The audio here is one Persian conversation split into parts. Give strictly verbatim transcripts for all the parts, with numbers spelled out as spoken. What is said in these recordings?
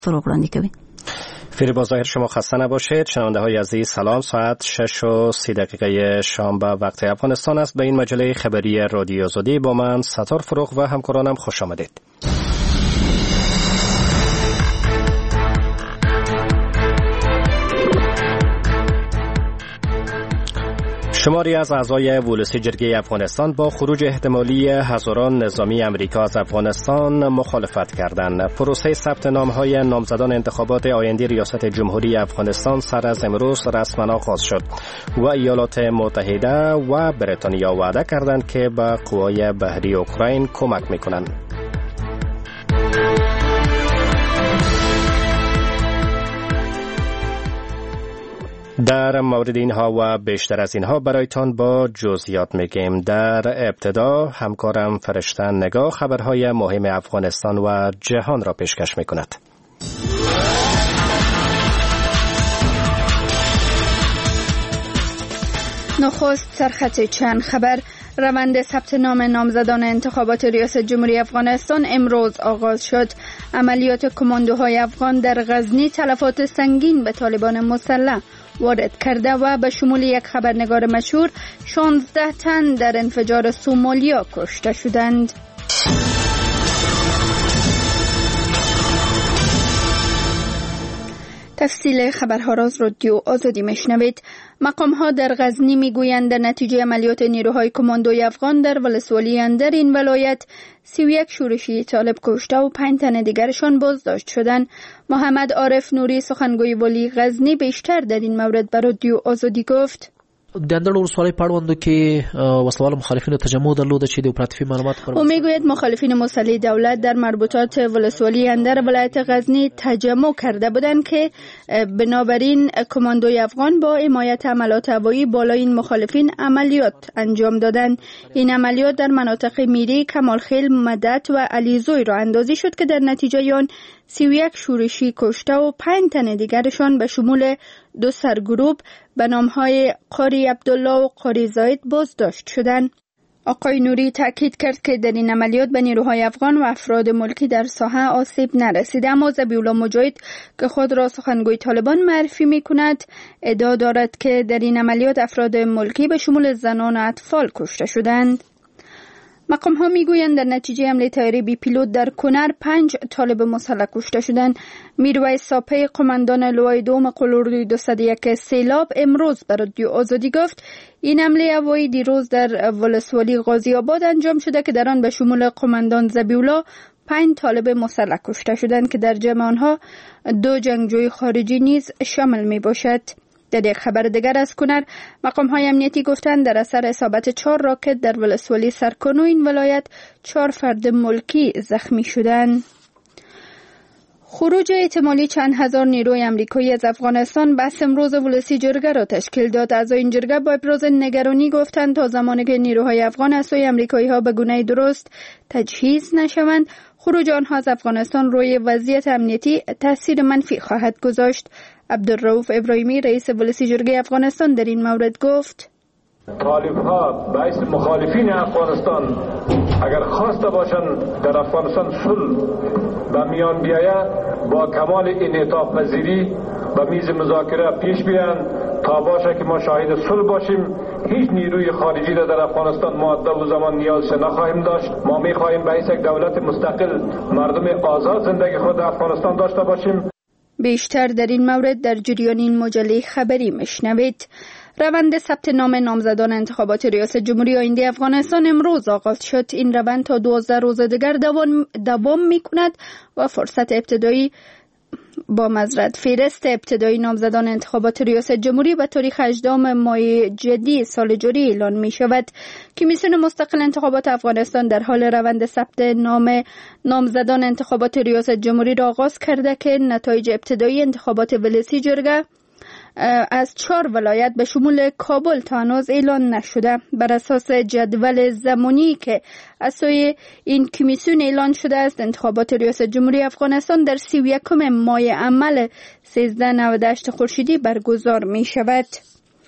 فراگراندی کوي. فریبا ظاهر شما خسته نباشید. شنونده های عزیز سلام. ساعت شش و سی دقیقه شام به وقت افغانستان است. به این مجله خبری رادیو آزادی با من ستار فروغ و همکارانم خوش آمدید. شماری از اعضای ولسی جرگه افغانستان با خروج احتمالی هزاران نظامی امریکا از افغانستان مخالفت کردند. پروسه ثبت نام‌های نامزدان انتخابات آینده ریاست جمهوری افغانستان سر از امروز رسما آغاز شد و ایالات متحده و بریتانیا وعده کردند که به قوای بحری اوکراین کمک می‌کنند. در مورد اینها و بیشتر از اینها برایتان با جزئیات میگیم. در ابتدا همکارم فرشته نگاه خبرهای مهم افغانستان و جهان را پیشکش میکند. نخست سرخط چند خبر. روند ثبت نام نامزدان انتخابات ریاست جمهوری افغانستان امروز آغاز شد. عملیات کماندوهای افغان در غزنی تلفات سنگین به طالبان مسلح وارد کرده و به شمول یک خبرنگار مشهور شانزده تن در انفجار سومالیا کشته شدند. تفصیل خبرها را از رادیو آزادی میشنوید. مقام‌ها در غزنی میگویند در نتیجه عملیات نیروهای کماندوی افغان در ولسوالی اندر این ولایت سی و یک شورشی طالب کشته و پنج تن دیگرشان بازداشت شدند. محمد عارف نوری سخنگوی والی غزنی بیشتر در این مورد به رادیو آزادی گفت. د اندړ ولسوالۍ په اړوندو کې وسلوال مخالفینو تجمع درلوده چې د اپراتیفي معلومات پر او میگوید مخالفین مسلح دولت در مربوطات ولسوالی اندر ولایت غزنی تجمع کرده بودند که بنابراین کماندوی افغان با حمایت عملات هوایی بالای این مخالفین عملیات انجام دادند. این عملیات در مناطق میری، کمالخیل، مدت و علیزوی را اندازی شد که در نتیجه آن سی و یک شورشی کشته و پنج تن دیگرشان به شمول دو سرگروپ به نامهای قاری عبدالله و قاری زاید بازداشت شدند. آقای نوری تاکید کرد که در این عملیات به نیروهای افغان و افراد ملکی در ساحه آسیب نرسیده، اما ذبیحالله مجاهد که خود را سخنگوی طالبان معرفی می کند ادعا دارد که در این عملیات افراد ملکی به شمول زنان و اطفال کشته شدند. مقام ها می گویند در نتیجه حمله طیاره بی پیلوت در کنر پنج طالب مسلح کشته شدند. میرویس ساپه قماندان لوای دوم قلوردوی دویست و یک سیلاب امروز بر رادیو آزادی گفت این حمله هوایی دیروز در ولسوالی غازی آباد انجام شده که در آن به شمول قماندان ذبیحالله پنج طالب مسلح کشته شدند که در جمع آنها دو جنگجوی خارجی نیز شامل می باشد. در یک خبر دیگر از کنر مقام‌های امنیتی گفتند در اثر اصابت چهار راکت در ولسوالی سرکانو این ولایت چهار فرد ملکی زخمی شدند. خروج احتمالی چند هزار نیروی امریکایی از افغانستان بس امروز ولسی جرگه را تشکیل داد. اعضای این جرگه با ابراز نگرانی گفتند تا زمانی که نیروهای افغان از سوی امریکایی ها به گونه درست تجهیز نشوند خروج آنها از افغانستان روی وضعیت امنیتی تاثیر منفی خواهد گذاشت. عبدالرؤوف ابراهیمی رئیس ولسی جرگه افغانستان در این مورد گفت طالب ها باعث مخالفین افغانستان اگر خواسته باشند در افغانستان صلح به میان بیاید با کمال انعطاف پذیری و میز مذاکره پیش بیان تا باشه که ما شاهد صلح باشیم. هیچ نیروی خارجی را در افغانستان مؤدب و زمان نیاز نخواهیم داشت. ما میخواهیم باعث یک دولت مستقل مردم آزاد زندگی خود در افغانستان داشته باشیم. بیشتر در این مورد در جریان این مجله خبری مشنوید. روند ثبت نام نامزدان انتخابات ریاست جمهوری آینده افغانستان امروز آغاز شد. این روند تا دوازده روز دیگر دوام, دوام می کند و فرصت ابتدایی با مزرد فهرست ابتدایی نامزدان انتخابات ریاست جمهوری به تاریخ هجدهم ماه جدی سال جاری اعلان می شود. کمیسیون مستقل انتخابات افغانستان در حال روند ثبت نام نامزدان انتخابات ریاست جمهوری را آغاز کرده که نتایج ابتدایی انتخابات ولسی جرگه از چهار ولایت به شمول کابل تا هنوز اعلان نشده. بر اساس جدول زمانی که از سوی این کمیسیون اعلان شده است انتخابات ریاست جمهوری افغانستان در سی و یکم ماه عمل سیزده نود و هشت خورشیدی برگزار می شود.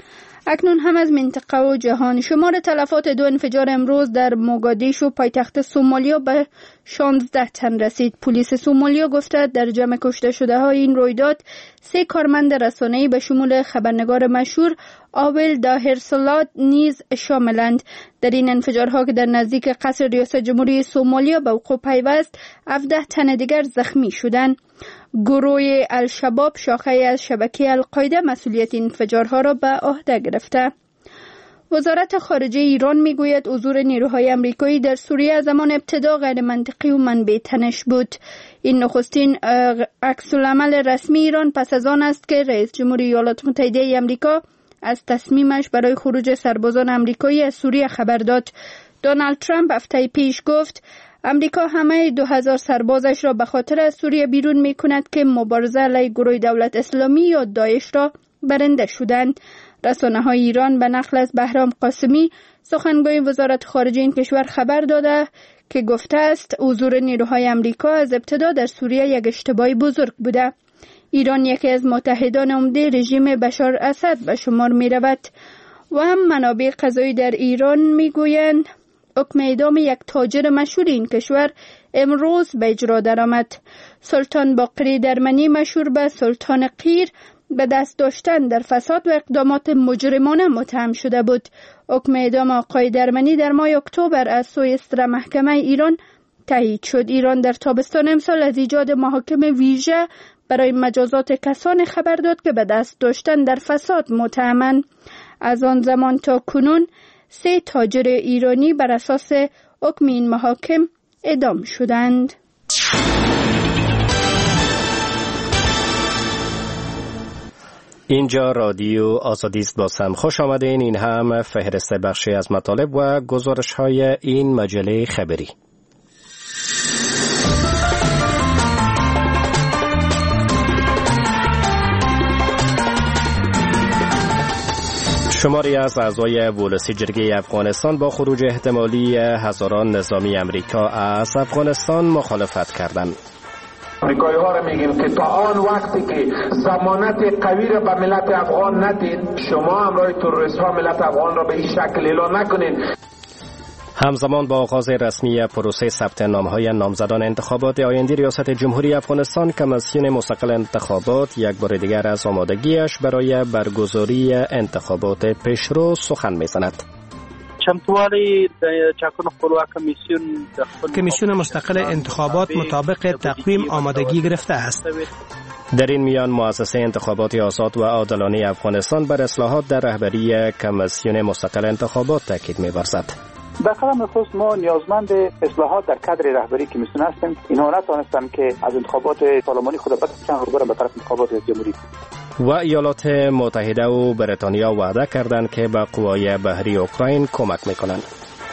اکنون هم از منطقه و جهان. شمار تلفات دو انفجار امروز در موگادیشو پایتخت سومالیا به شانزده تن رسید. پلیس سومالیا گفته در جمع کشته شده های این رویداد سه کارمند رسانه‌ای به شمول خبرنگار مشهور آول داهرسلات نیز شاملند. در این انفجارها که در نزدیک قصر ریاست جمهوری سومالیا به وقوع پیوست، هفده تن دیگر زخمی شدند. گروه الشباب شاخه از شبکه القاعده مسئولیت این انفجارها را به عهده گرفته. وزارت خارجه ایران میگوید حضور نیروهای آمریکایی در سوریه زمان ابتدا غیر منطقی و منبع تنش بود. این نخستین عکس العمل رسمی ایران پس از آن است که رئیس جمهوری ایالات متحده آمریکا از تصمیمش برای خروج سربازان آمریکایی از سوریه خبر داد. دونالد ترامپ هفته پیش گفت امریکا همه دو هزار سربازش را به خاطر از سوریه بیرون می کند که مبارزه علیه گروه دولت اسلامی یا داعش را برنده شدند. رسانه های ایران به نقل از بهرام قاسمی سخنگوی وزارت خارجه این کشور خبر داده که گفته است حضور نیروهای آمریکا از ابتدا در سوریه یک اشتباه بزرگ بوده. ایران یکی از متحدان عمده رژیم بشار اسد به شمار می رود و هم منابع قضایی در ایران می گویند حکم اعدام یک تاجر مشهور این کشور امروز به اجرا درآمد. سلطان باقری درمنی مشهور به سلطان قیر به دست داشتن در فساد و اقدامات مجرمانه متهم شده بود. حکم اعدام آقای درمنی در ماه اکتبر از سوی صدر محکمه ایران تایید شد. ایران در تابستان امسال از ایجاد محاکم ویژه برای مجازات کسانی خبر داد که به دست داشتن در فساد متهمند. از آن زمان تا کنون سه تاجر ایرانی بر اساس حکم این محاکم اعدام شدند. اینجا رادیو آزادی است. بازم خوش آمدین. این هم فهرست بخشی از مطالب و گزارش های این مجله خبری. شماری از اعضای ولسی جرگه افغانستان با خروج احتمالی هزاران نظامی امریکا از افغانستان مخالفت کردند. امریکایی ها را میگیم که تا آن وقتی که ضمانت قوی را به ملت افغان ندید، شما همراه تروریست ها ملت افغان را به این شکل اعلان نکنید. همزمان با آغاز رسمی پروسه ثبت نام‌های نامزدان انتخابات آینده ریاست جمهوری افغانستان کمیسیون مستقل انتخابات یک بار دیگر از آمادگیش برای برگزاری انتخابات پیشرو سخن می‌زند. چمتووالی د چاکونو خپلواک کمیسیون کمیسیون مستقل انتخابات مطابق تقویم آمادگی گرفته است. در این میان مؤسسه انتخابات آزاد و عادلانه افغانستان بر اصلاحات در رهبری کمیسیون مستقل انتخابات تاکید می‌ورزد. در قدم خصوص ما نیازمند اصلاحات در کادر رهبری کمیسیون هستیم. اینها نتوانستند که از انتخابات پارلمانی خود بتوانند رو برن به طرف انتخابات جمهوری. و ایالات متحده و بریتانیا وعده کردند که به قوای بحری اوکراین کمک میکنند.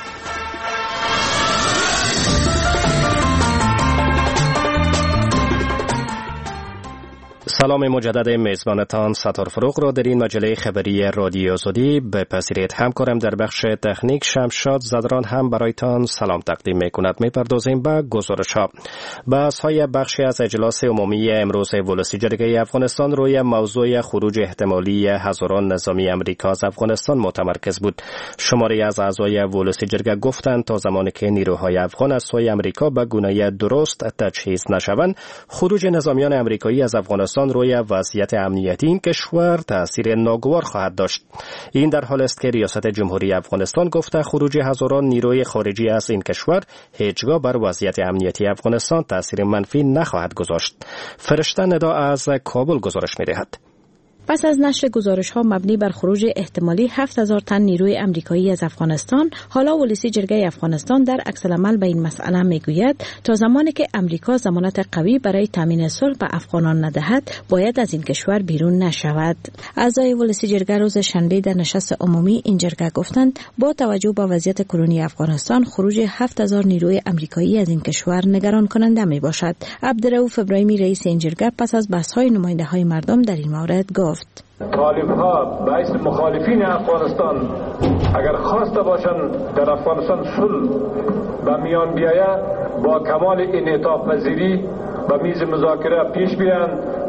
سلام مجدد میزبانتان ستار فروغ را در این مجله خبری رادیو آزادی بپذیرید. همکارم در بخش تکنیک شمشاد زدران هم برایتان سلام تقدیم میکند. میپردازیم به گزارش ها. بحث های بخشی از اجلاس عمومی امروز ولسی جرگه افغانستان روی موضوع خروج احتمالی هزاران نظامی امریکا از افغانستان متمرکز بود. شماری از اعضای ولسی جرگه گفتند تا زمانی که نیروهای افغان از سوی امریکا به گونه درست تجهیز نشوند، خروج نظامیان امریکایی از افغانستان روی وضعیت امنیتی این کشور تأثیر ناگوار خواهد داشت. این در حال است که ریاست جمهوری افغانستان گفته خروج هزاران نیروی خارجی از این کشور هیچگاه بر وضعیت امنیتی افغانستان تأثیر منفی نخواهد گذاشت. فرشته ندا از کابل گزارش می‌دهد. پس از نشر گزارش‌ها مبنی بر خروج احتمالی هفت هزار تن نیروی آمریکایی از افغانستان، حالا ولسی جرگه افغانستان در عکس‌العمل به این مسئله میگوید تا زمانی که امریکا ضمانت قوی برای تامین صلح به افغانان ندهد، باید از این کشور بیرون نشود. اعضای ولسی جرگه روز شنبه در نشست عمومی این جرگه گفتند با توجه به وضعیت کنونی افغانستان، خروج هفت هزار نیروی آمریکایی از این کشور نگران کننده میباشد. عبدالرؤوف ابراهیمی رئیس این جرگه پس از بحث‌های نماینده‌های مردم در این مورد گفت: طالب ها به اسم مخالفین افغانستان اگر خواسته باشند در افغانستان صلح به میان بیاید، با کمال انعطاف پذیری به میز مذاکره پیش بیایند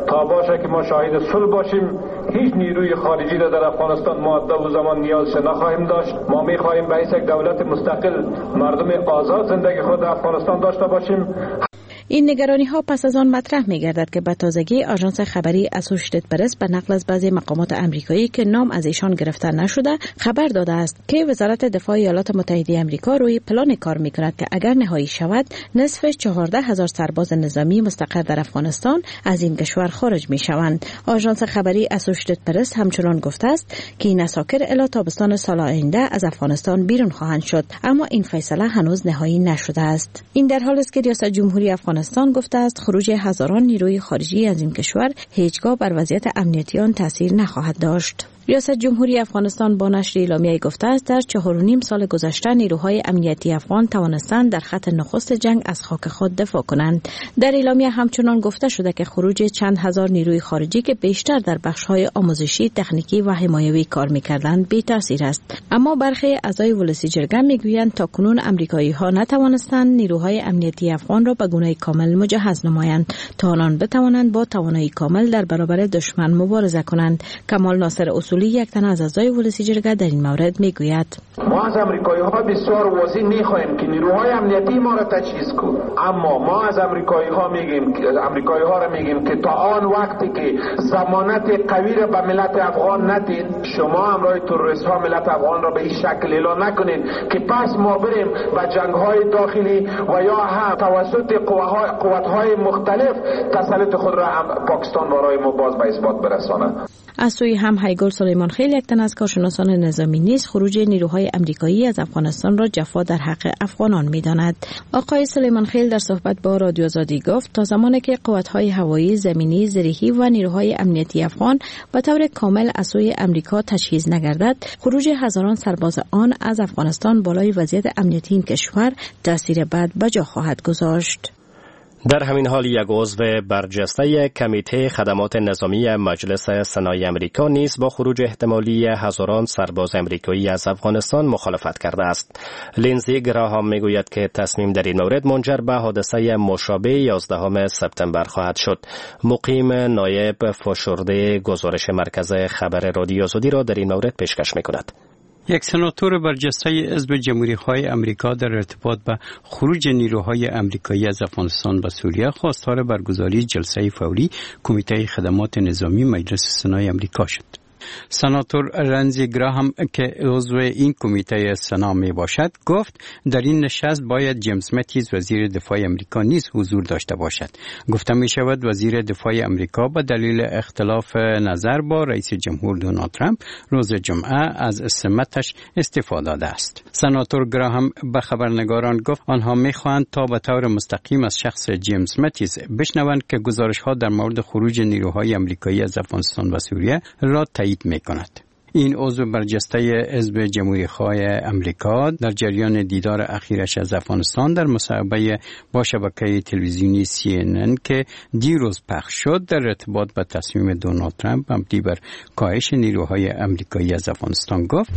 تا باشه که ما شاهد صلح باشیم. هیچ نیروی خارجی را در افغانستان مؤدب و زمان نیازش نخواهیم داشت. ما می‌خواهیم به یک دولت مستقل مردم آزاد زندگی خود در افغانستان داشته باشیم. این نگرانی ها پس از آن مطرح می گردد که به تازگی آژانس خبری اسوشیتد پرس به نقل از بعضی مقامات آمریکایی که نام از ایشان گرفته نشده خبر داده است که وزارت دفاع ایالات متحده آمریکا روی پلان کار می کند که اگر نهایی شود نصف چهارده هزار سرباز نظامی مستقر در افغانستان از این کشور خارج می شوند. آژانس خبری اسوشیتد پرس همچنان گفته است که این اساکر الی تابستان سال آینده از افغانستان بیرون خواهند شد، اما این فیصله هنوز نهایی نشده است. این در حالی است که ریاست جمهوری افغانستان گفته است خروج هزاران نیروی خارجی از این کشور هیچگاه بر وضعیت امنیتی آن تاثیر نخواهد داشت. ریاست جمهوری افغانستان با نشر اعلامیه گفته است در چهار و نیم سال گذشته نیروهای امنیتی افغان توانستند در خط نخست جنگ از خاک خود دفاع کنند. در اعلامیه همچنان گفته شده که خروج چند هزار نیروی خارجی که بیشتر در بخش‌های آموزشی، تکنیکی و حمایوی کار می‌کردند بی تاثیر است. اما برخی اعضای ولسی جرگه می‌گویند تاکنون آمریکایی‌ها نتوانستند نیروهای امنیتی افغان را به گونه کامل مجهز نمایند تا آنان بتوانند با توانایی کامل در برابر دشمن مبارزه کنند. کمال ناصر اصولی یک تن از اعضای ولسی جرگه در این مورد میگوید ما از آمریکایی‌ها بسیار واضح می‌خواهیم که نیروهای امنیتی ما را تجهیز کنند، اما ما از آمریکایی‌ها میگیم که آمریکایی‌ها را میگیم که تا آن وقتی که ضمانت قوی را به ملت افغان ندید، شما همراه تروریست‌ها ملت افغان را به این شکل اعلان نکنید که پس ما بریم به جنگ‌های داخلی و یا هم توسط قوت‌های مختلف تسلط خود را پاکستان برای ما باز به اثبات برساند. از سوی هم هیگل سلیمان خیل یک تن از کارشناسان نظامی نیز خروج نیروهای آمریکایی از افغانستان را جفا در حق افغانان می‌داند. آقای سلیمان خیل در صحبت با رادیو آزادی گفت تا زمانی که قوت‌های هوایی، زمینی، زرهی و نیروهای امنیتی افغان به طور کامل از سوی آمریکا تجهیز نگردد، خروج هزاران سرباز آن از افغانستان بالای وضعیت امنیتی این کشور تأثیر بد به جا خواهد گذاشت. در همین حال یک عضو برجسته کمیته خدمات نظامی مجلس سنای امریکا نیز با خروج احتمالی هزاران سرباز امریکایی از افغانستان مخالفت کرده است. لینزی گراهام میگوید که تصمیم در این مورد منجر به حادثه مشابه یازدهم سپتامبر خواهد شد. مقیم نایب فشرده گزارش مرکز خبر رادیو آزادی را در این مورد پیشکش میکند. یک سناتور برجسته حزب جمهوری‌خواه آمریکا در ارتباط به خروج نیروهای آمریکایی از افغانستان و سوریه خواستار برگزاری جلسه فوری کمیته خدمات نظامی مجلس سنای آمریکا شد. سناتور رنزی گراهام که عضو این کمیته سنا می باشد گفت در این نشست باید جیمز متیز وزیر دفاع آمریکا نیز حضور داشته باشد. گفته می شود وزیر دفاع آمریکا به دلیل اختلاف نظر با رئیس جمهور دونالد ترامپ روز جمعه از سمتش استعفا داده است. سناتور گراهام به خبرنگاران گفت آنها می خواهند تا به طور مستقیم از شخص جیمز متیز بشنوند که گزارش ها در مورد خروج نیروهای آمریکایی از افغانستان و سوریه را تایید می کند. این عضو برجسته حزب جمهوری‌خواه آمریکا در جریان دیدار اخیرش از افغانستان در مصاحبه با شبکه تلویزیونی سی ان ان که دیروز پخش شد در ارتباط با تصمیم دونالد ترامپ مبنی بر کاهش نیروهای آمریکایی از افغانستان گفت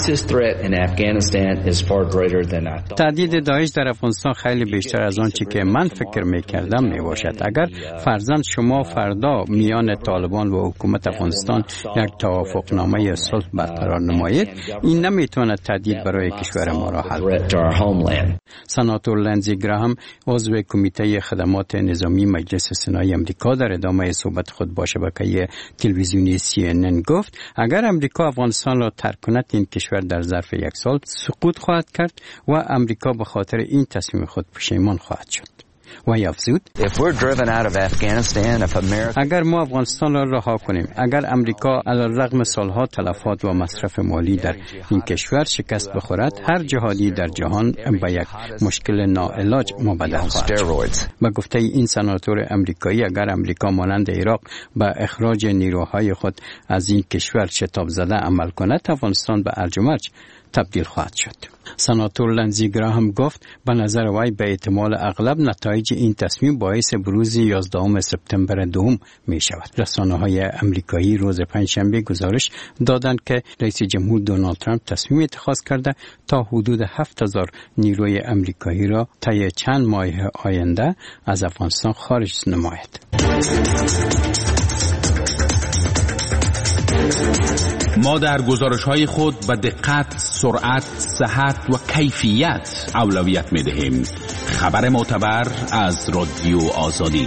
تهدید داعش در افغانستان خیلی بیشتر از آنچه که من فکر می‌کردم میباشد. اگر فرضاً شما فردا میان طالبان و حکومت افغانستان یک توافقنامه صلح برقرار نمایید، این نمیتواند تهدید برای کشور ما را حل کند. سناتور لنزی گراهام عضو کمیته خدمات نظامی مجلس سنای آمریکا در ادامه صحبت خود با شبکه تلویزیونی سی ان ان گفت اگر آمریکا افغانستان را ترک کند این کشور در ظرف یک سال سقوط خواهد کرد و آمریکا به خاطر این تصمیم خود پشیمان خواهد شد. و افزود اگر ما افغانستان را رها کنیم، اگر امریکا علیرغم سالها تلفات و مصرف مالی در این کشور شکست بخورد، هر جهادی در جهان به یک مشکل ناعلاج مبدل خواهد شد. به گفته این سناتور امریکایی اگر امریکا مانند عراق به اخراج نیروهای خود از این کشور شتاب زده عمل کند، افغانستان به ارج و مرج تبدیل خواهد شد. سناتور لنزی گراهام گفت به نظر وی به احتمال اغلب نتایج این تصمیم باعث بروز یازدهم سپتامبر دوم می شود. رسانه‌های آمریکایی روز پنجشنبه گزارش دادند که رئیس جمهور دونالد ترامپ تصمیم اتخاذ کرده تا حدود هفت هزار نیروی آمریکایی را طی چند ماه آینده از افغانستان خارج نماید. ما در گزارش‌های خود به دقت، سرعت، صحت و کیفیت اولویت می‌دهیم. خبر معتبر از رادیو آزادی.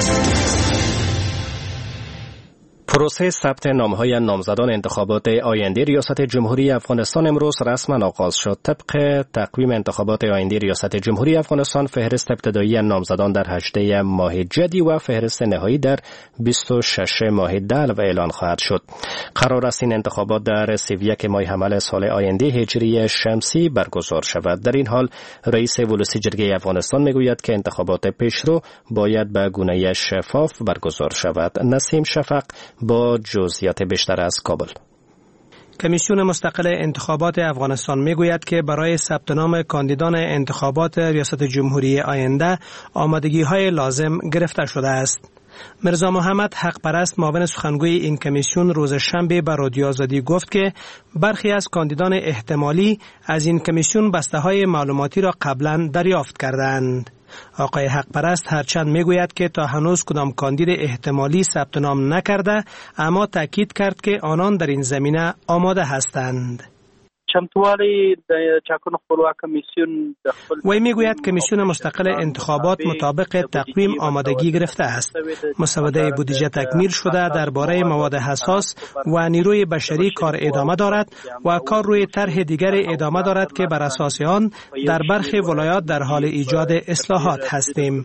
پروسه ثبت نام‌های نامزدان انتخابات آینده ریاست جمهوری افغانستان امروز رسما آغاز شد. طبق تقویم انتخابات آینده ریاست جمهوری افغانستان فهرست ابتدایی نامزدان در هجدهم ماه جدی و فهرست نهایی در بیست و ششم ماه دلو اعلان خواهد شد. قرار است این انتخابات در سی و یک ماه حمل سال آینده هجری شمسی برگزار شود. در این حال رئیس ولسی جرگه افغانستان میگوید که انتخابات پیشرو باید به گونه شفاف برگزار شود. نسیم شفق با جزئیات بیشتر از کابل. کمیسیون مستقل انتخابات افغانستان میگوید که برای ثبت نام کاندیدان انتخابات ریاست جمهوری آینده آمادگی‌های لازم گرفته شده است. مرزا محمد حق پرست معاون سخنگوی این کمیسیون روز شنبه به رادیو آزادی گفت که برخی از کاندیدان احتمالی از این کمیسیون بسته‌های معلوماتی را قبلا دریافت کردند. آقای حق پرست هرچند میگوید که تا هنوز کدام کاندید احتمالی ثبت نام نکرده، اما تاکید کرد که آنان در این زمینه آماده هستند. چمتووالی چاکن خپلواک کمیسیون وی میگوید کمیسیون مستقل انتخابات مطابق تقویم آمادگی گرفته است. مسوده بودجه تکمیل شده، درباره مواد حساس و نیروی بشری کار ادامه دارد و کار روی طرح دیگر ادامه دارد که بر اساس آن در برخی ولایات در حال ایجاد اصلاحات هستیم.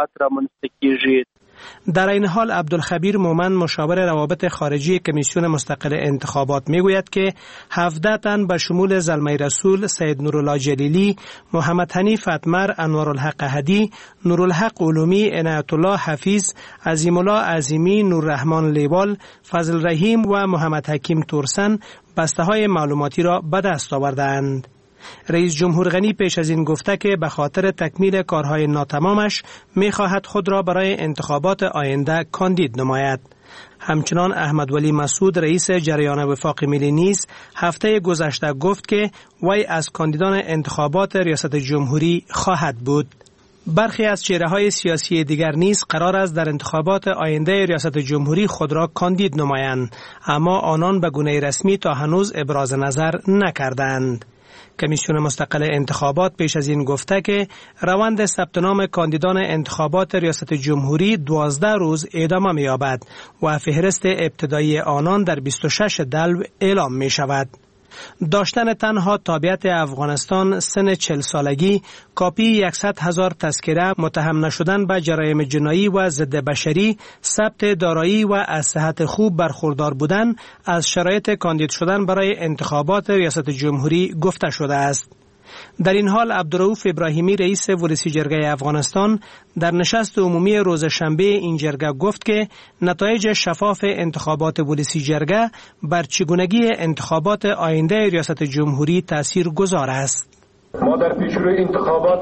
در این حال عبدالخبیر مومن مشاور روابط خارجی کمیسیون مستقل انتخابات میگوید که هفده تن به شمول زلمه رسول، سید نورالله جلیلی، محمد حنیف اتمر، انوارالحق احدی، نورالحق علومی، عنایت الله حفیظ، عظیم الله عظیمی، نوررحمان لیوال، فضل رحیم و محمد حکیم تورسن بسته های معلوماتی را به دست آوردند. رئیس جمهور غنی پیش از این گفته که به خاطر تکمیل کارهای ناتمامش می‌خواهد خود را برای انتخابات آینده کاندید نماید. همچنان احمد ولی مسعود رئیس جریان وفاق ملی نیز هفته گذشته گفت که وی از کاندیدان انتخابات ریاست جمهوری خواهد بود. برخی از چهره‌های سیاسی دیگر نیز قرار است در انتخابات آینده ریاست جمهوری خود را کاندید نمایند، اما آنان به گونه رسمی تا هنوز ابراز نظر نکردند. کمیسیون مستقل انتخابات پیش از این گفته که روند ثبت نام کاندیدان انتخابات ریاست جمهوری دوازده روز ادامه می‌یابد و فهرست ابتدایی آنان در بیست و شش دلو اعلام می شود. داشتن تنها تابعیت افغانستان، سن چهل سالگی، کاپی صد هزار تذکره، متهم نشدن به جرایم جنایی و ضد بشری، ثبت دارایی و از صحت خوب برخوردار بودن از شرایط کاندید شدن برای انتخابات ریاست جمهوری گفته شده است. در این حال عبدالرؤوف ابراهیمی رئیس ولسی جرگه افغانستان در نشست عمومی روز شنبه این جرگه گفت که نتایج شفاف انتخابات ولسی جرگه بر چگونگی انتخابات آینده ریاست جمهوری تأثیر گذار است. ما در پیشروی انتخابات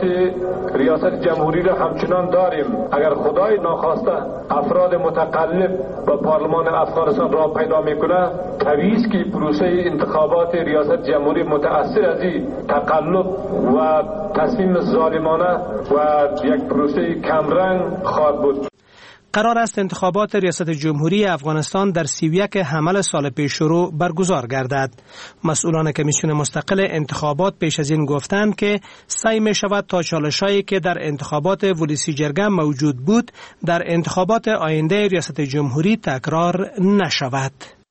ریاست جمهوری را همچنان داریم. اگر خدای ناخواسته افراد متقلب و پارلمان افغانستان را پیدا میکنه، طبیعی است که پروسه انتخابات ریاست جمهوری متأثر از این تقلب و تصمیم ظالمانه و یک پروسه کمرنگ خواهد بود. قرار است انتخابات ریاست جمهوری افغانستان در سی و یک حمل سال پیشرو برگزار گردد. مسئولان کمیسیون مستقل انتخابات پیش از این گفتند که سعی می شود تا چالش‌هایی که در انتخابات ولسی جرگه موجود بود در انتخابات آینده ریاست جمهوری تکرار نشود.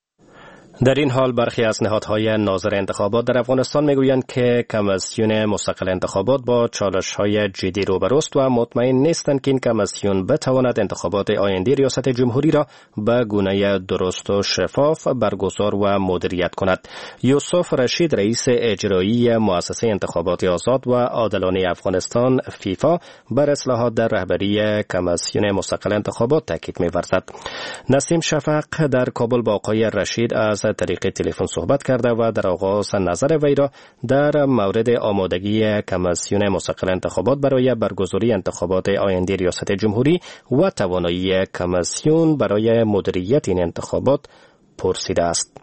در این حال برخی از نهادهای ناظر انتخابات در افغانستان میگویند که کمیسیون مستقل انتخابات با چالش‌های جدی روبروست و مطمئن نیستند که این کمیسیون بتواند انتخابات آینده ریاست جمهوری را به گونه درست و شفاف برگزار و مدیریت کند. یوسف رشید رئیس اجرایی مؤسسه انتخابات آزاد و عادلانه افغانستان فیفا بر اصلاحات در رهبری کمیسیون مستقل انتخابات تاکید می‌ورزد. نسیم شفق در کابل با آقای رشید از طریق تلفن صحبت کرده و در آغاز نظر وی را در مورد آمادگی کمیسیون مستقل انتخابات برای برگزاری انتخابات آینده ریاست جمهوری و توانایی کمیسیون برای مدیریت این انتخابات پرسیده است.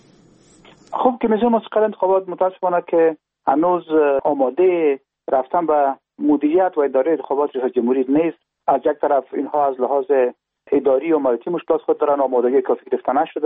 خب کمیسیون مستقل انتخابات متاسفانه که هنوز آماده رفتن به مدیریت و اداره انتخابات ریاست جمهوری نیست. از یک طرف اینها از لحاظ اداری و مالیاتی مشکلات خود دارن، آمادگی کافی گرفته نشده.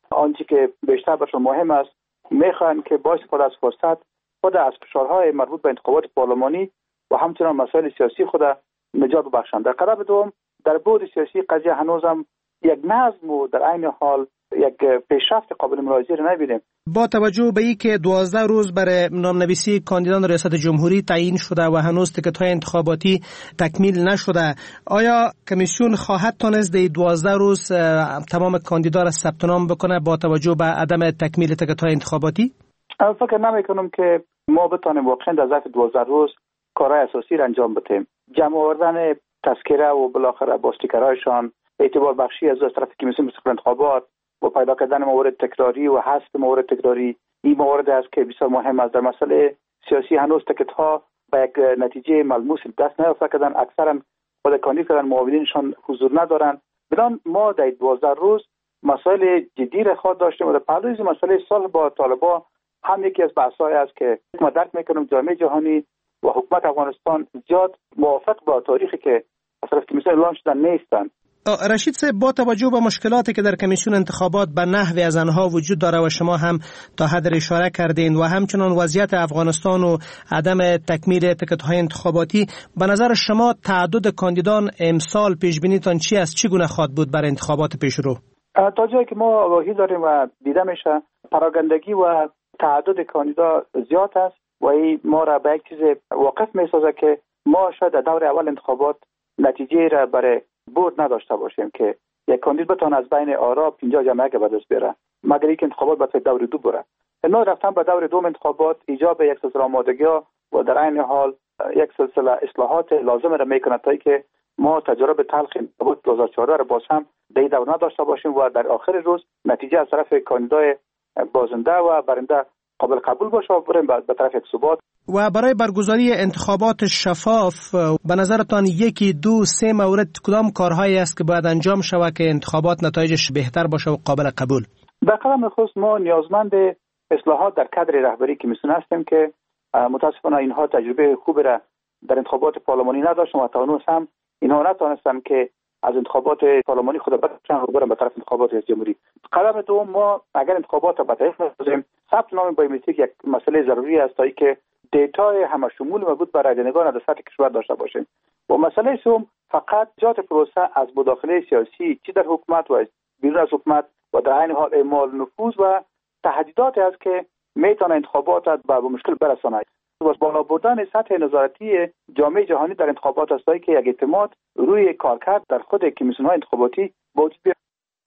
آنچه که بیشتر برشان مهم است میخوان که با استفاده از فرصت خود از فشارهای مربوط به انتخابات پارلمانی و همچنین مسائل سیاسی خود نجات ببخشند. در قدم دوم در بعد سیاسی قضیه هنوزم یک نظم و در عین حال یک پیشرفت قابل ملاحظه را نبینیم. با توجه به اینکه دوازده روز برای نامنویسی کاندیدان ریاست جمهوری تعیین شده و هنوز تیکت‌های انتخاباتی تکمیل نشده، آیا کمیسیون خواهد تانست در دوازده روز تمام کاندیدا را ثبت نام بکنه با توجه به عدم تکمیل تیکت‌های انتخاباتی؟ فکر نمی‌کنم که ما بتانیم واقعا در ظرف دوازده روز کارهای اساسی را انجام بدیم. جمع آوردن تذکره و بالاخره با استیکرهایشان، اعتبار بخشی از طرف کمیسیون مستقل انتخابات و پیدا کردن موارد تکراری و حذف موارد تکراری، این موارد است که بسیار مهم است. در مسئله سیاسی هنوز تکت‌ها به یک نتیجه ملموس دست نیافتند. اکثرا خود کاندیدان معاونینشان حضور ندارند. بدان ما در دوازده روز مسائل جدی را خواهد داشتیم و در پهلوی این مسئله صلح با طالبان هم یکی از بحث‌های است که ما درک می‌کنیم جامعه جهانی و حکومت افغانستان زیاد موافق با تاریخی که از طرف کمیسیون اعلام شدن نیستند. رشید صاحب، با توجه به مشکلاتی که در کمیسیون انتخابات به نحوی از آنها وجود داره و شما هم تا حد اشاره کردین و همچنان وضعیت افغانستان و عدم تکمیل تیکت‌های انتخاباتی، به نظر شما تعدد کاندیدان امسال پیش بینیتان چی است؟ چگونه خواهد بود برای انتخابات پیشرو؟ تا جایی که ما آگاهی داریم و دیده میشه پراگندگی و تعدد کاندیدا زیاد است و این ما را به یک چیز واقف میسازه که ما شاید در دور اول انتخابات نتیجه را برای برد نداشته باشیم که یک کاندید بتونه از بین آرا پنجاه جمعه که به دست بیاره، مگر اینکه انتخابات به دور دو بره. اینا رفتن به دور دوم انتخابات ایجاب یک سلسله آمادگی‌ها و در عین حال یک سلسله اصلاحات لازم را میکنه تا اینکه ما تجربه تلخ انتخابات دو هزار و چهارده را باز هم در این دور نداشته باشیم و در آخر روز نتیجه از طرف کاندیدای بازنده و برنده قابل قبول باشه و بریم به طرف یک ثبات. و برای برگزاری انتخابات شفاف به نظرتان یکی دو سه مورد کدام کارهایی است که باید انجام شود که انتخابات نتایجش بهتر باشه و قابل قبول؟ در قدم خصوص ما نیازمند اصلاحات در کادر رهبری کمیسیون هستیم که متاسفانه اینها تجربه خوبی را در انتخابات پارلمانی نداشتن و تا هم اینها نتونستن که از انتخابات پارلمانی خود بچن رو برن به طرف انتخابات ریاست جمهوری. قدم دوم ما اگر انتخابات را به طریق بگذاریم ثبت نام بایومتریک یک مسئله ضروری است تا اینکه دیتای همه شمول مربوط به رایدهندگان در سطح کشور داشته باشیم. و مسئله سوم فقط جات پروسه از مداخله سیاسی چی در حکومت و بیرون از حکومت و در عین حال اعمال نفوذ و تهدیداتی است که میتونه انتخابات را به مشکل برساند. و بالا بردن سطح نظارتی جامعه جهانی در انتخابات است که یک اعتماد روی کارکرد در خود کمیسیون‌های انتخاباتی وجود بیاورد.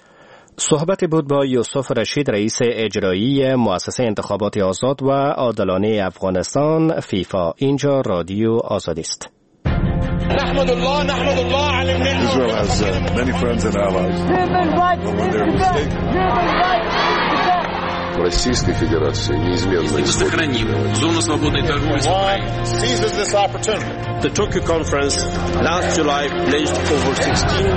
صحبت بود با یوسف رشید، رئیس اجرایی مؤسسه انتخابات آزاد و عادلانه افغانستان فیفا. اینجا رادیو آزادی است. نحمد الله نحمد الله على النعمة. Israel has uh, many friends and allies. When they're mistaken. Российской Федерации неизменно сохраним зону свободной торговли с Украиной. Seizes this opportunity. The Tokyo conference last July pledged over sixteen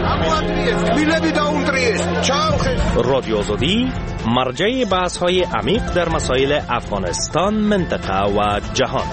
رادیو آزادی مرجع بحث‌های عمیق در مسائل افغانستان، منطقه و جهان.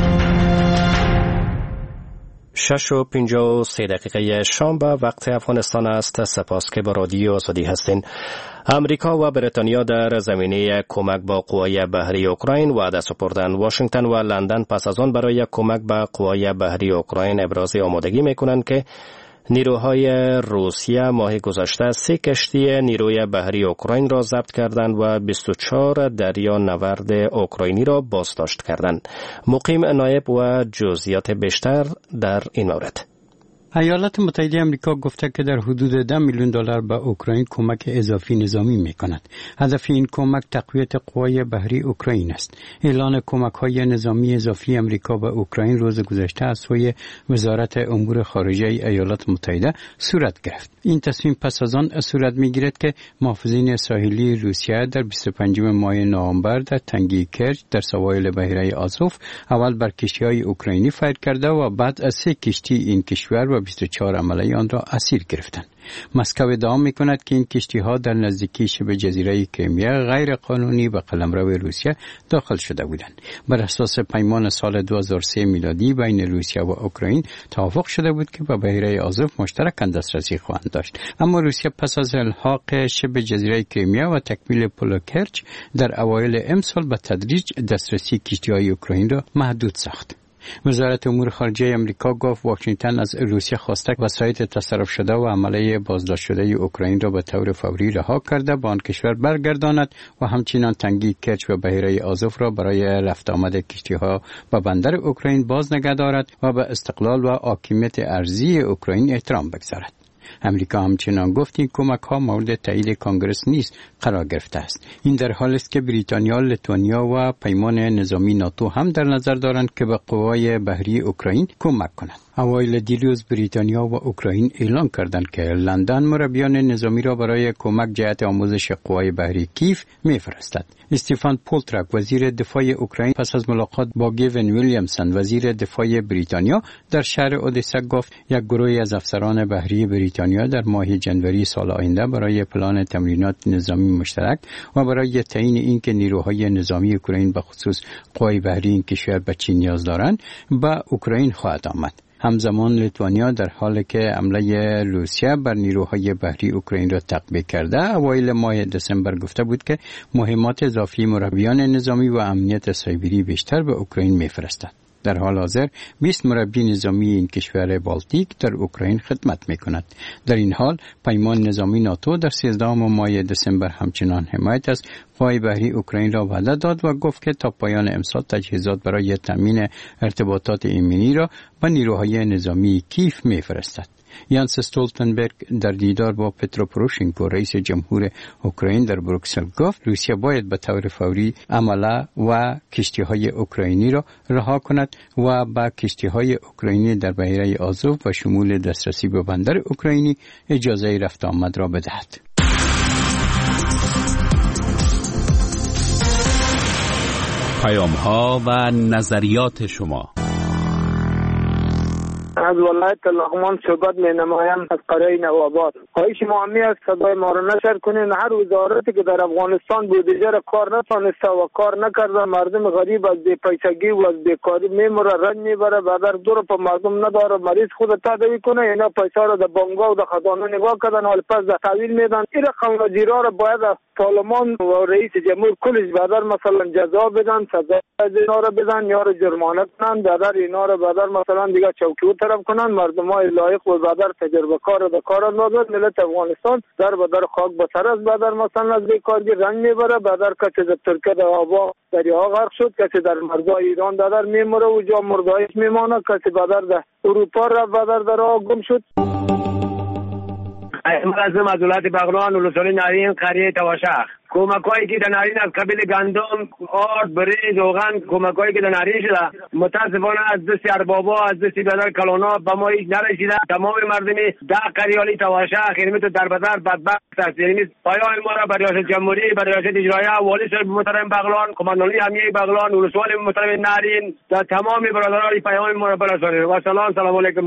شش و پنجاه و سه دقیقه شام به وقت افغانستان است. سپاس که با رادیو آزادی هستین. امریکا و بریتانیا در زمینه کمک با قوای بحری اوکراین وعده سپردند. واشنگتن و لندن پس از آن برای کمک به قوای بحری اوکراین ابراز آمادگی میکنند که نیروهای روسیه ماه گذشته سه کشتی نیروی بحری اوکراین را ضبط کردند و بیست و چهار دریا نورد اوکراینی را بازداشت کردند. مقیم نایب و جزئیات بیشتر در این مورد. ایالات متحده آمریکا گفته که در حدود ده میلیون دلار به اوکراین کمک اضافی نظامی می‌کند. هدف این کمک تقویت قوای بحری اوکراین است. اعلان کمک‌های نظامی اضافی آمریکا به اوکراین روز گذشته از سوی وزارت امور خارجه ایالات متحده صورت گرفت. این تصمیم پس از آن صورت می‌گیرد که محافظین ساحلی روسیه در بیست و پنجم ماه نوامبر در تنگه کرچ در سواحل بحیره آزوف اول بر کشتی‌های اوکراینی فایر کرده و بعد از سه کشتی این کشور و و بیست و چهار عمله آن را اسیر گرفتند. مسکو ادعا می‌کند که این کشتی‌ها در نزدیکی شبه جزیره کریمیا غیر قانونی به قلمرو روسیه داخل شده بودند. بر اساس پیمان سال دو هزار و سه میلادی بین روسیه و اوکراین توافق شده بود که به بحیره آزوف مشترکاً دسترسی خواهند داشت. اما روسیه پس از الحاق شبه جزیره کریمیا و تکمیل پل کرچ در اوایل امسال به تدریج دسترسی کشتی‌های اوکراین را محدود ساخت. وزارت امور خارجه امریکا گفت واشنگتن از روسیه خواسته وسایط تصرف شده و عمله بازداشت شده اوکراین را به طور فوری رها کرده به آن کشور برگرداند و همچنین تنگی کرچ و بحیره آزوف را برای رفت آمد کشتی‌ها به بندر اوکراین باز نگه دارد و به استقلال و حاکمیت ارضی اوکراین احترام بگذارد. امریکا همچنان گفت این کمک ها مورد تایید کانگرس نیست قرار گرفته است. این در حالی است که بریتانیا، لیتوانیا و پیمان نظامی ناتو هم در نظر دارند که به قوای بحری اوکراین کمک کنند. اوایل دیروز بریتانیا و اوکراین اعلام کردند که لندن مربیان نظامی را برای کمک جهت آموزش قوای بحری کیف می‌فرستد. استیفان پولترک وزیر دفاع اوکراین پس از ملاقات با گیون ویلیامسون وزیر دفاع بریتانیا در شهر اودسا گفت یک گروه از افسران بحری بریتانیا در ماه جنوری سال آینده برای پلان تمرینات نظامی مشترک و برای تعیین اینکه نیروهای نظامی اوکراین به خصوص قوای بحری این کشور به چی نیاز دارند به اوکراین خواهد آمد. همزمان لیتوانیا در حالی که حمله روسیه بر نیروهای بحری اوکراین را تقویه کرده اوایل ماه دسامبر گفته بود که مهمات اضافی مربیان نظامی و امنیت سایبری بیشتر به اوکراین می‌فرستد. در حال حاضر بیست مربی نظامی این کشور بالتیک در اوکراین خدمت می‌کند. در این حال پیمان نظامی ناتو در سیزدهم ماه دسامبر همچنان حمایت از قوای بحری اوکراین را وعده داد و گفت که تا پایان امسال تجهیزات برای تامین ارتباطات ایمنی را به نیروهای نظامی کیف می‌فرستد. یانس استولتنبرگ در دیدار با پترو پروشنکو رئیس جمهور اوکراین در بروکسل گفت روسیه باید به طور فوری عمله و کشتی‌های اوکراینی را رها کند و به کشتی‌های اوکراینی در بحیره آزوف و شمول دسترسی به بندر اوکراینی اجازه رفت آمد را بدهد. پیام‌ها و نظریات شما. از ولایت لغمان صحبت می نمایم از قریه نوآباد. خواهش ما همی است صدای ما را نشر کنین. هر وزارتی که در افغانستان بودجه را کار نتانسته و کار نکرده مردم غریب از بی پیسگی و از بیکاری میموره رنج میبره بعد دور په مردم نداره مریض خود تداوی کنه اینا پیسه را در بانک‌ها و در خزانه نگاه کردن حال پس در تحویل میدن. این رقم وزیرا را باید از پارلمان و رئیس جمهور کلش بعد مثلا جزا بدن سزا اینا را بدن یا را جرمانه کنن بعد اینا را بعد مثلا دیگه چوکی طرف کنن مردمای لایق و بعد تجربه کار در کار اندازد. ملت افغانستان در بدر خاک به سر است بعد مثلا از بیکاری رنج میبره بعد کسی در ترکیه در آبا دریا غرق شد کسی در مرزهای ایران در میمره و جا مردایش میمانه کسی بعد در اروپا را بعد در آب گم شد. احمد از مزولات بغلان ولسوالی نارین قریه تواشخ کمکایی که در نارین از قبیل گندم آرد برنج روغن کمکایی که در نارین شده متاسفانه از دست اربابا از دست بدر کلانا به ما هیچ نرسیده. تمام مردمی ده قریالی تواشخ یعنی تو در بدر بدبخت است. یعنی پایان ما را بر ریاست جمهوری بر ریاست اجرایه والی صاحب محترم بغلان قماندانی امنیه بغلان ولسوالی محترم نارین در تمام برادران پیام ما را برسانید. و سلام سلام علیکم.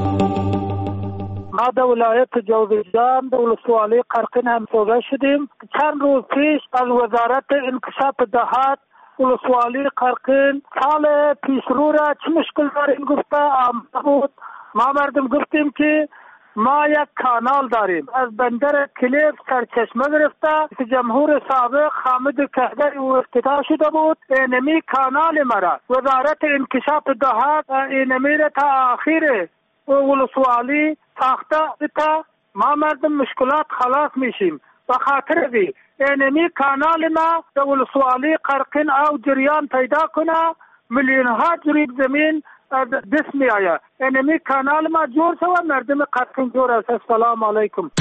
ما در ولایت جوزجان در ولسوالی قرقین هم صحبت شدیم. چند روز پیش از وزارت انکشاف دهات ولسوالی قرقین سال پیش رو را چه مشکل داریم گفته آمده بود. ما مردم گفتیم که ما یک کانال داریم از بندر کلیف سرچشمه گرفته جمهور سابق حامد کهدری و افتتاح شده بود. اینمی کانال مرا وزارت انکشاف دهات اینمی را تا آخر ولسوالی ساخته تا ما مردم مشکلات خلاص میشیم. و خاطر دی اینمی کانال ما در ولسوالی قرقین او جریان پیدا کنه میلیون ها جریب زمین دست می آید. اینمی کانال ما جور شود مردم قرقین جور است. السلام علیکم.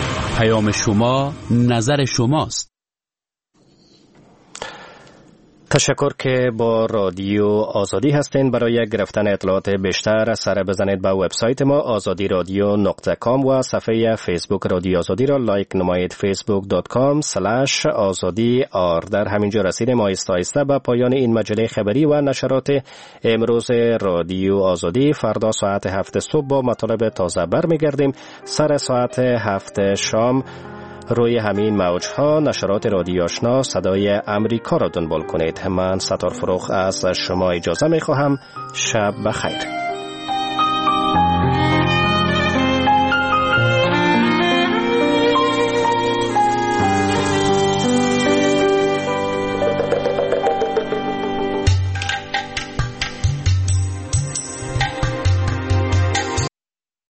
پیام شما نظر شماست. تشکر که با رادیو آزادی هستین. برای گرفتن اطلاعات بیشتر سر بزنید به وبسایت ما آزادی رادیو نقطه کام و صفحه فیسبوک رادیو آزادی را لایک نمایید فیسبوک دات کام اسلش آزادی آر. در همینجا رسیدیم آهسته آهسته به پایان این مجله خبری و نشرات امروز رادیو آزادی. فردا ساعت هفت صبح با مطالب تازه برمیگردیم. سر ساعت هفت شام روی همین موجها نشرات رادیو آشنا صدای امریکا را دنبال کنید. من ستار فروخ از شما اجازه می خواهم. شب بخیر.